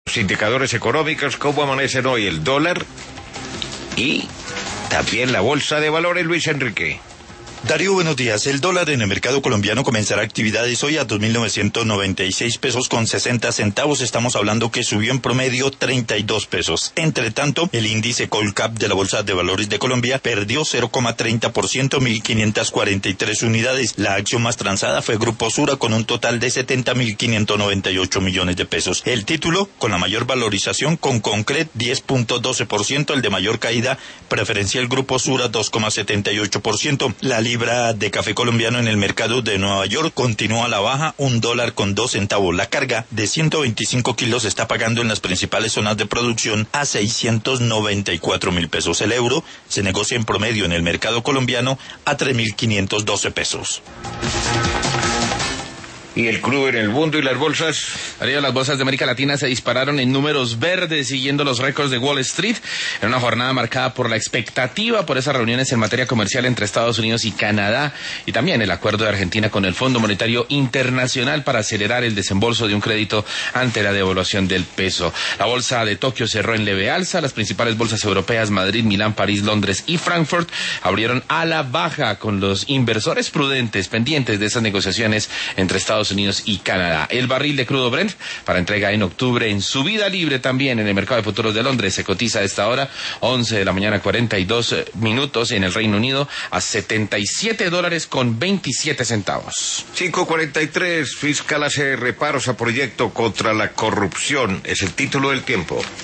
Indicadores económicos, ¿cómo amanecen hoy el dólar? Y también la bolsa de valores, Luis Enrique. Darío, buenos días. El dólar en el mercado colombiano comenzará actividades hoy a 2.996 pesos con 60 centavos. Estamos hablando que subió en promedio 32 pesos. Entre tanto, el índice Colcap de la Bolsa de Valores de Colombia perdió 0,30%, 1.543 unidades. La acción más transada fue Grupo Sura con un total de 70.598 millones de pesos. El título con la mayor valorización con Concret 10.12%, el de mayor caída preferencial Grupo Sura 2,78%. La libra de café colombiano en el mercado de Nueva York continúa a la baja, $1.02. La carga de 125 kilos se está pagando en las principales zonas de producción a 694.000 pesos. El euro se negocia en promedio en el mercado colombiano a 3.512 pesos. ¿Y el crudo en el mundo y las bolsas? Arriba, las bolsas de América Latina se dispararon en números verdes, siguiendo los récords de Wall Street, en una jornada marcada por la expectativa por esas reuniones en materia comercial entre Estados Unidos y Canadá, y también el acuerdo de Argentina con el Fondo Monetario Internacional para acelerar el desembolso de un crédito ante la devaluación del peso. La bolsa de Tokio cerró en leve alza. Las principales bolsas europeas, Madrid, Milán, París, Londres y Frankfurt, abrieron a la baja, con los inversores prudentes pendientes de esas negociaciones entre Estados Unidos y Canadá. El barril de crudo Brent para entrega en octubre en subida libre también en el mercado de futuros de Londres se cotiza a esta hora 11 de la mañana 42 minutos en el Reino Unido a $77.27. 5:43, fiscal hace reparos a proyecto contra la corrupción, es el título del Tiempo.